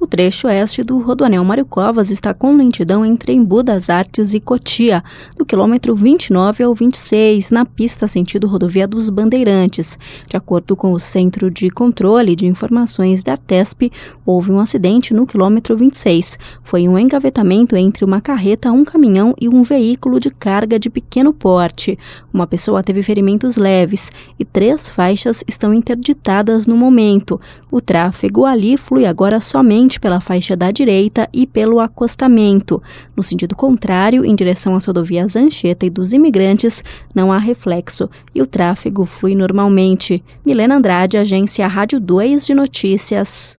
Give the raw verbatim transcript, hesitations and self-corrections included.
O trecho oeste do Rodoanel Mário Covas está com lentidão entre Embu das Artes e Cotia, do quilômetro vinte e nove ao vinte e seis, na pista sentido rodovia dos Bandeirantes. De acordo com o Centro de Controle de Informações da Tesp, houve um acidente no quilômetro vinte e seis. Foi um engavetamento entre uma carreta, um caminhão e um veículo de carga de pequeno porte. Uma pessoa teve ferimentos leves e três faixas estão interditadas no momento. O tráfego ali flui agora somente pela faixa da direita e pelo acostamento. No sentido contrário, em direção às rodovias Anchieta e dos Imigrantes, não há reflexo e o tráfego flui normalmente. Milena Andrade, Agência Rádio dois de Notícias.